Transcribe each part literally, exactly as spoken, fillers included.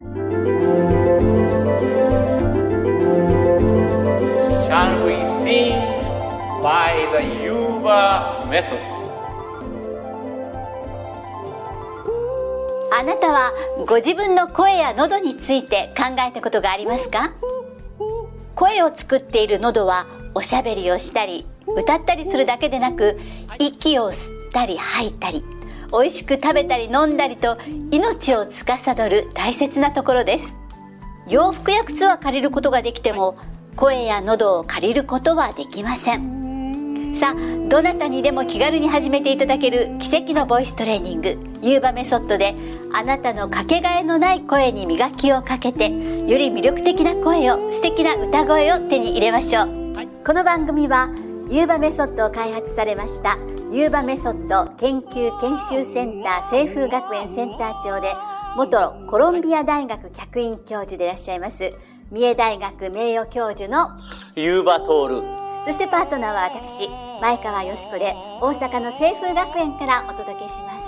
Shall we sing by the Yuba method? あなたはご自分の声や喉について考えたことがありますか？声を作っている喉はおしゃべりをしたり歌ったりするだけでなく、息を吸ったり吐いたり美味しく食べたり飲んだりと命を司る大切なところです。洋服や靴は借りることができても声や喉を借りることはできません。さあ、どなたにでも気軽に始めていただける奇跡のボイストレーニングユーバメソッドで、あなたのかけがえのない声に磨きをかけて、より魅力的な声を、素敵な歌声を手に入れましょう。この番組はユーバメソッドを開発されましたユーバメソッド研究研修センター清風学園センター長で、元コロンビア大学客員教授でいらっしゃいます三重大学名誉教授のユーバトール、 そしてパートナーは私前川よし子で、大阪の清風学園からお届けします。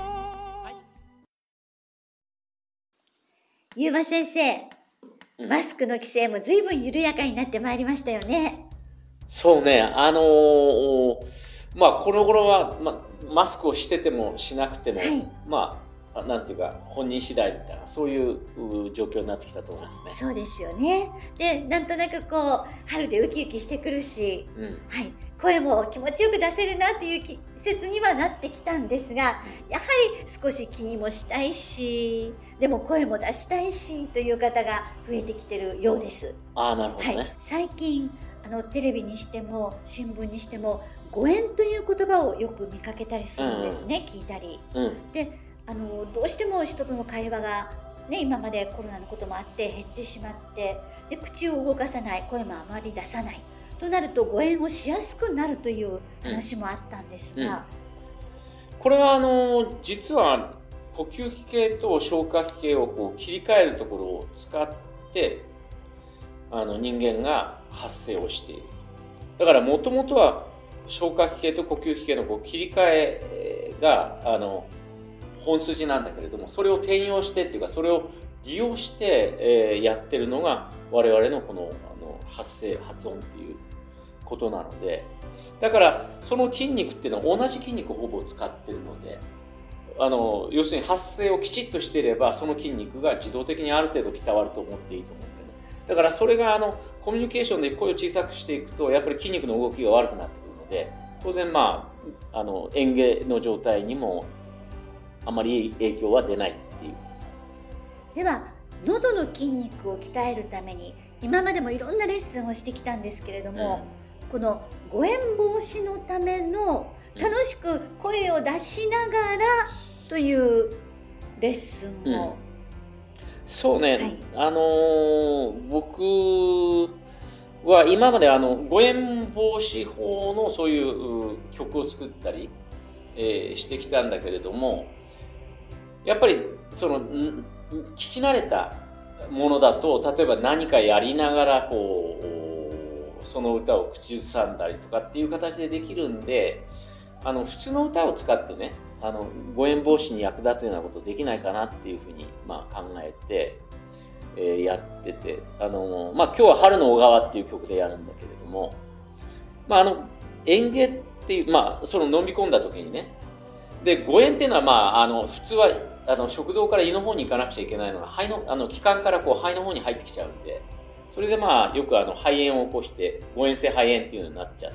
ゆうば先生、マスクの規制も随分緩やかになってまいりましたよね。 そうね、あのー、まあこの頃は、ま、マスクをしててもしなくても、はい、まあなんていうか本人次第みたいな、そういう状況になってきたと思いますね。 そうですよね。で、なんとなくこう春でウキウキしてくるし、うん、はい、声も気持ちよく出せるなっていう季節にはなってきたんですが、やはり少し気にもしたいし、でも声も出したいしという方が増えてきてるようです。 ああ、なるほどね。はい、 最近あのテレビにしても新聞にしても誤嚥という言葉をよく見かけたりするんですね、うん、聞いたり、うん、であのどうしても人との会話が、ね、今までコロナのこともあって減ってしまって、で口を動かさない、声もあまり出さないとなると誤嚥をしやすくなるという話もあったんですが、うんうん、 これはあの実は呼吸器系と消化器系をこう切り替えるところを使ってあの人間が発声をしている。だからもともとは消化器系と呼吸器系のこう切り替えがあの本筋なんだけれども、それを転用してっていうか、それを利用して、えー、やってるのが我々のこの、あの発声発音っていうことなので、だからその筋肉っていうのは同じ筋肉をほぼ使ってるので、あの要するに発声をきちっとしていればその筋肉が自動的にある程度鍛わると思っていいと思うんだよね。だからそれがあのコミュニケーションで声を小さくしていくとやっぱり筋肉の動きが悪くなってくるので、当然まああの嚥下の状態にもあまり影響は出ないっていう。 では喉の筋肉を鍛えるために今までもいろんなレッスンをしてきたんですけれども、うん、この誤嚥防止のための楽しく声を出しながらというレッスンを、うん、 そうね、はい、あのー、僕は今まであの誤嚥防止法のそういう曲を作ったり、えー、してきたんだけれども、やっぱりその聞き慣れたものだと、例えば何かやりながらこうその歌を口ずさんだりとかっていう形でできるんで、あの普通の歌を使ってね、あの誤嚥防止に役立つようなことできないかなっていうふうに、まあ、考えて、えー、やってて、あの、まあ、今日は春の小川っていう曲でやるんだけれども、まあ、あの嚥下っていう、まあ、その飲み込んだ時にね、で誤嚥っていうのは、まあ、あの普通はあの食道から胃の方に行かなくちゃいけないのが肺のあの気管からこう肺の方に入ってきちゃうんで、それでまあよくあの肺炎を起こして誤嚥性肺炎っていうのになっちゃって、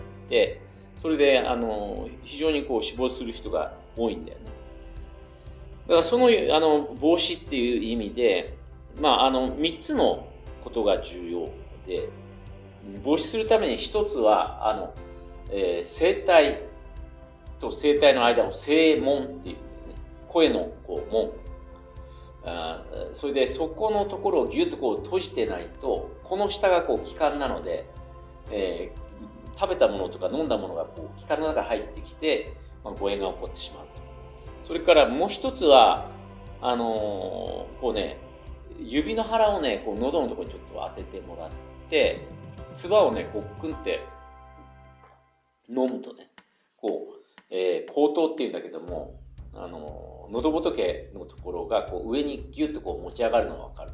それであの非常にこう死亡する人が多いんだよね。だからそのあの防止っていう意味で、まあ、あのみっつのことが重要で、防止するためにひとつはあの、えー、声帯と声帯の間を声門っていう、ね、声のこう門、あそれでそこのところをギュッとこう閉じてないと、この下がこう気管なので、えー、食べたものとか飲んだものがこう気管の中に入ってきて、まあ、誤嚥が起こってしまうと。それからもう一つはあのー、こうね指の腹をねこう喉のところにちょっと当ててもらって、唾をねこうくんって飲むとね、こう、えー、口頭っていうんだけども、あのー、喉仏のところがこう上にギュッとこう持ち上がるのが分かると思うんだよね。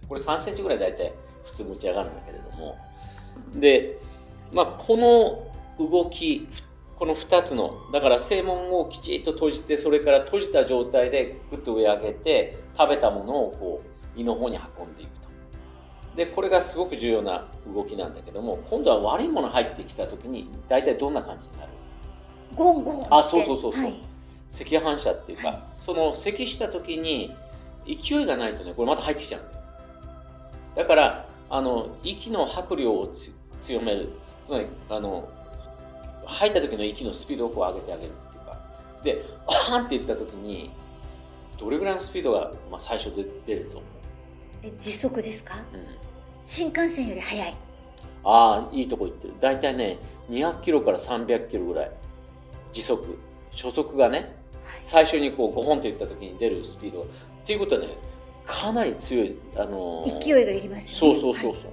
これさんセンチぐらいだいたい普通持ち上がるんだけれども、で、まあ、この動き、このふたつの、だから正門をきちっと閉じて、それから閉じた状態でグッと上上げて、食べたものをこう胃の方に運んでいくと。で、これがすごく重要な動きなんだけども、今度は悪いもの入ってきた時に大体どんな感じになる？ ゴンゴンって。 あ、そうそうそうそう、はい、赤反射っていうか、はい、その咳した時に勢いがないとね、これまた入ってきちゃう。だからあの息の吐く量を強める、つまりあの吐いた時の息のスピードをこう上げてあげるっていうか、であーんって言った時にどれぐらいのスピードが、まあ、最初で出ると思う？ え、時速ですか？うん、新幹線より速い。 ああ、いいとこ行ってる。だいたいねにひゃくキロからさんびゃくキロぐらい時速、初速がね、はい、最初にこうごほんと言った時に出るスピードっていうことはね、かなり強い、あのー、 勢いがいりますよね。 そうそうそうそう、はい、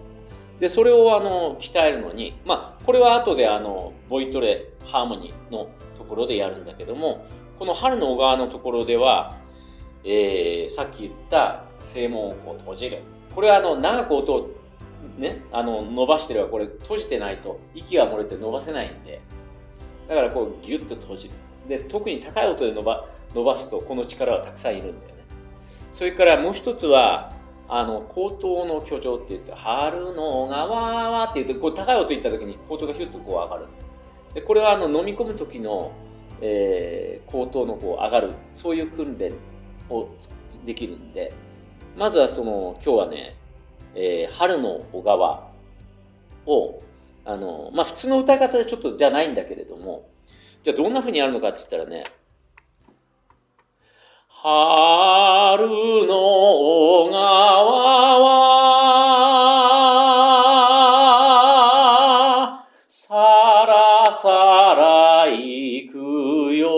でそれをあの鍛えるのに、まあこれは後であのボイトレハーモニーのところでやるんだけども、この春の小川のところでは、えー、さっき言った正門をこう閉じる、これはあの長く音をね、あの伸ばしてればこれ閉じてないと息が漏れて伸ばせないんで、だからこうギュッと閉じる。で特に高い音で伸ば伸ばすとこの力はたくさんいるんだよね。それからもう一つはあの口頭の挙上って言って、春の小川はって言ってこう高い音言った時に口頭がヒュッとこう上がる。でこれはあの飲み込む時の、えー、口頭のこう上がる、そういう訓練をできるんで、まずはその今日はね、えー、春の小川をあの、まあ、普通の歌い方でちょっとじゃないんだけれども、じゃあどんな風にやるのかって言ったらね、春の小川はさらさら行くよ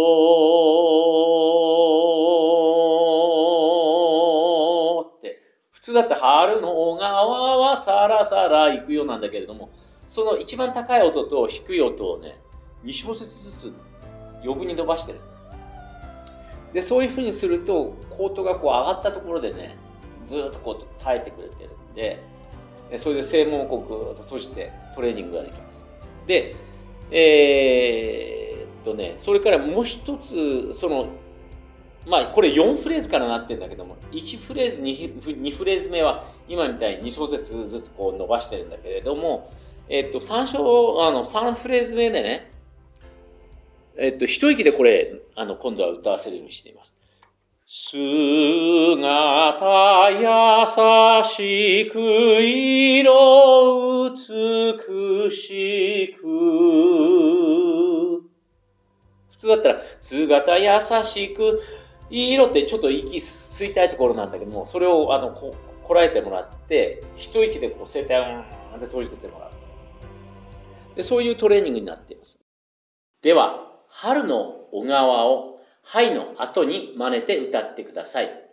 って、普通だって春の小川はさらさら行くよなんだけれども、その一番高い音と低い音をねに小節ずつ余分に伸ばしてる。でそういうふうにすると口頭がこう上がったところでねずっとこう耐えてくれてるんで、それで正門をこうぐーっと閉じてトレーニングができます。でえー、っとねそれからもう一つ、そのまあこれよんフレーズからなってるんだけども、いちフレーズ 2, にフレーズ目は今みたいにに小節ずつこう伸ばしてるんだけれども、えー、っとさん小あのさんフレーズ目でね、えっと、一息でこれ、あの、今度は歌わせるようにしています。姿優しく色美しく。普通だったら、姿優しく色ってちょっと息吸いたいところなんだけども、それをあの、こ、こらえてもらって、一息でこう声帯をーんって閉じててもらう。で、そういうトレーニングになっています。では、春の小川をはいの後に真似て歌ってください。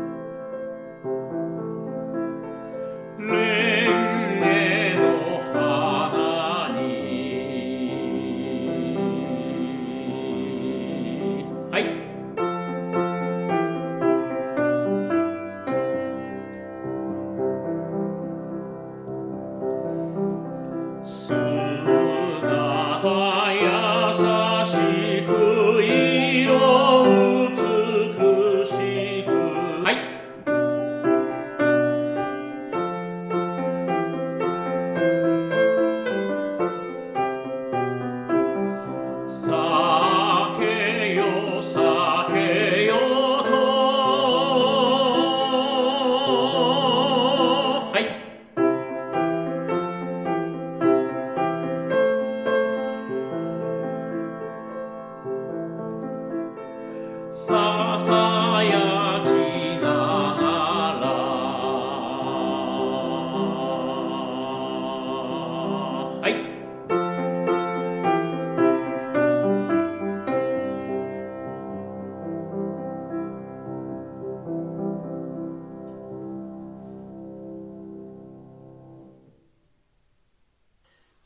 レンゲの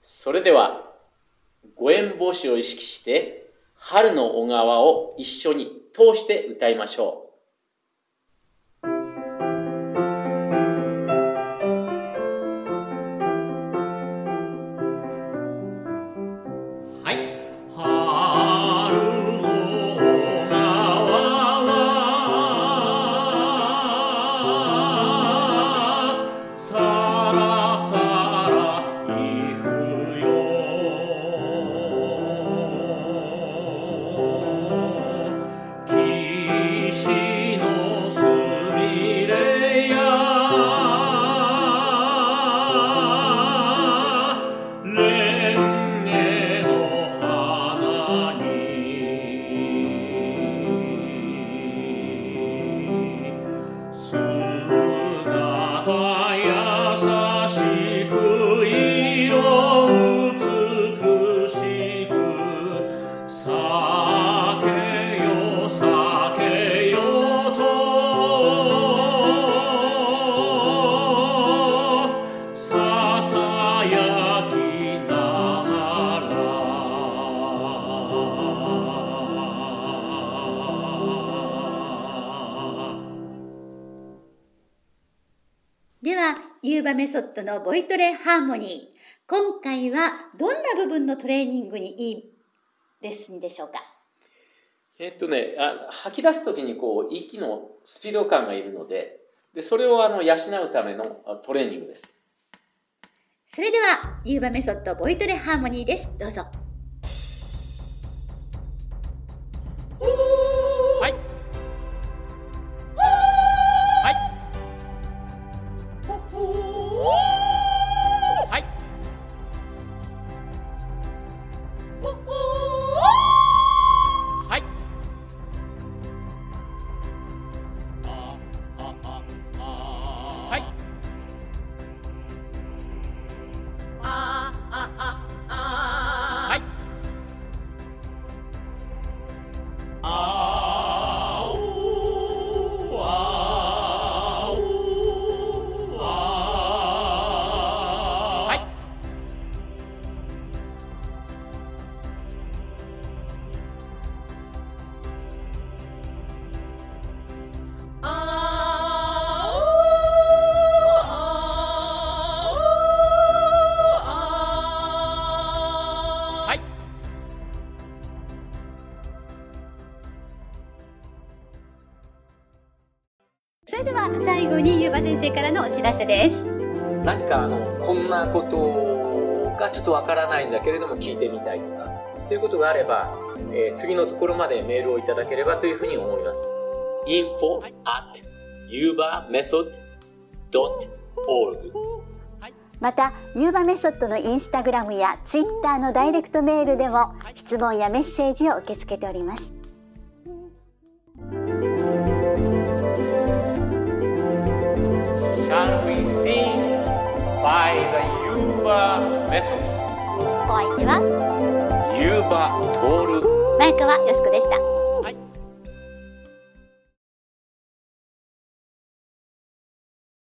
それでは、誤嚥防止を意識して、春の小川を一緒に通して歌いましょう。 では、ユーバメソッドのボイトレハーモニー。今回はどんな部分のトレーニングにいいレッスンでしょうか？ えっとね、あ吐き出すときにこう息のスピード感がいるので、でそれをあの養うためのトレーニングです。 それでは、ユーバメソッドボイトレハーモニーです。どうぞ。 はい。はい。はい。はい。ああああはい。ああああはい。あおあおあはい。はい。 それでは最後にユーバ先生からのお知らせです。 何かあのこんなことがちょっとわからないんだけれども聞いてみたいとかということがあれば、えー、次のところまでメールをいただければというふうに思います。インフォ アット ユーバメソッド ドット オールグまた、ユーバメソッドのインスタグラムやツイッターのダイレクトメールでも質問やメッセージを受け付けております。 Shall we sing by the Yuba method? お相手はユーバトール前川よしこでした。